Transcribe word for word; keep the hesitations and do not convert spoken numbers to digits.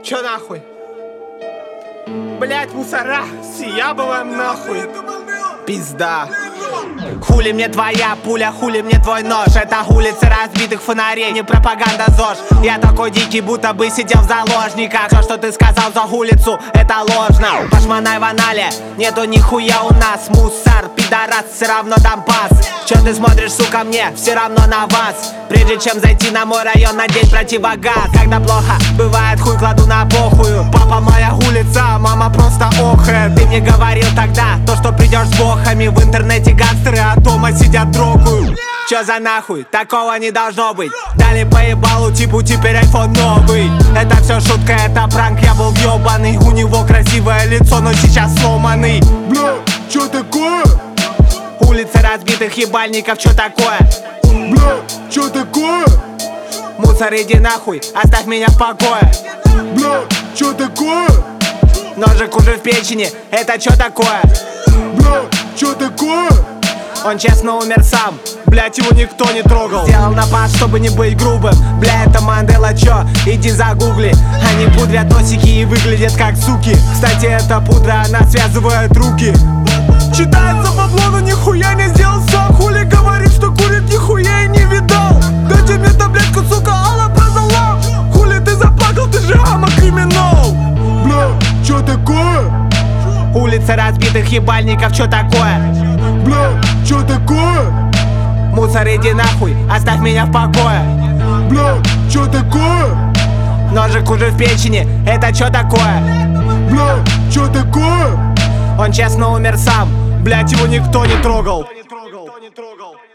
Чё нахуй? Блять, мусора, съябываем нахуй. Пизда. Хули мне твоя пуля, хули мне твой нож. Это улицы разбитых фонарей, не пропаганда ЗОЖ. Я такой дикий, будто бы сидел в заложниках. То, что ты сказал за улицу, это ложно. Пошмонай в анале, нету нихуя у нас. Мусор, пидорас, все равно дам пас. Чё ты смотришь, сука, мне все равно на вас. Прежде чем зайти на мой район, надеть противогаз. Когда плохо, бывает, хуй кладу на похую. Папа моя улица, мама просто охает. Ты мне говорил тогда, то, что придешь с бохами. В интернете гангстеры, а дома сидят трогают. Чё за нахуй? Такого не должно быть. Дали по ебалу, типу теперь айфон новый. Это все шутка, это пранк, я был въебаный. У него красивое лицо, но сейчас сломанный. Бля, чё такое? Улицы разбитых ебальников, чё такое? Бля, чё такое? Мусор, иди нахуй, оставь меня в покое. Бля, чё такое? Ножик уже в печени, это чё такое? Бля, чё такое? Он честно умер сам, блять, его никто не трогал. Сделал напад, чтобы не быть грубым. Бля, это Мандела, чё? Иди загугли. Они пудрят носики и выглядят как суки. Кстати, эта пудра, она связывает руки. Читается бабло, но нихуя не сделал сам. Хули говорит, что курит, нихуя и не видал. Дайте мне таблетку, сука, Алла продала. Хули ты заплакал, ты же ама-криминал. Бля, чё такое? Улицы разбитых ебальников, чё такое? Бля, чё такое? Мусор, иди нахуй, оставь меня в покое. Бля, чё такое? Ножик уже в печени, это чё такое? Бля, чё такое? Он честно умер сам, блять, его никто не трогал. Никто не трогал.